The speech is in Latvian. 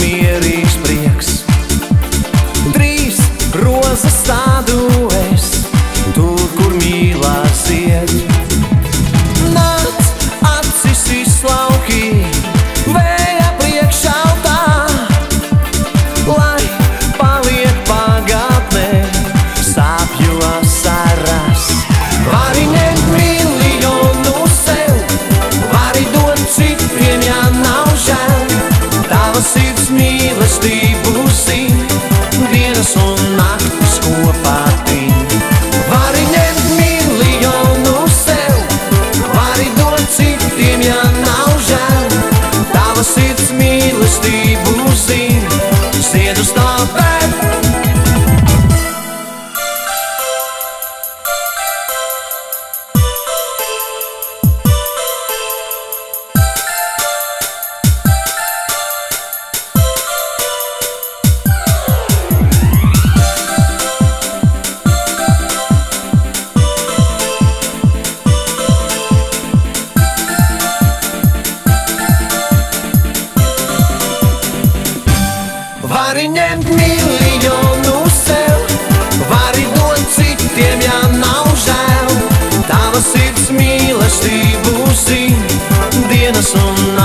mierīgs prieks. 3 rozes tādu es, tur, kur mīlās iet. Nāc, acis izslauki, vēja priekšautā, lai paliek pagātnē sāpju asaras. Vari ņemt miljonu sev, vari dot citiem, ja nav žēl. Tava sirds mīlestību zina, dienas un naktis kopā trīn. Vari ņemt miljonu sev, vari dot citiem, ja nav žēl. Tava sirds mīlestību zina, ziedus tāpēc. Vari ņemt miljonu sev, vari dot citiem, ja nav žēl. Tava sirds mīlestību zina, dienas un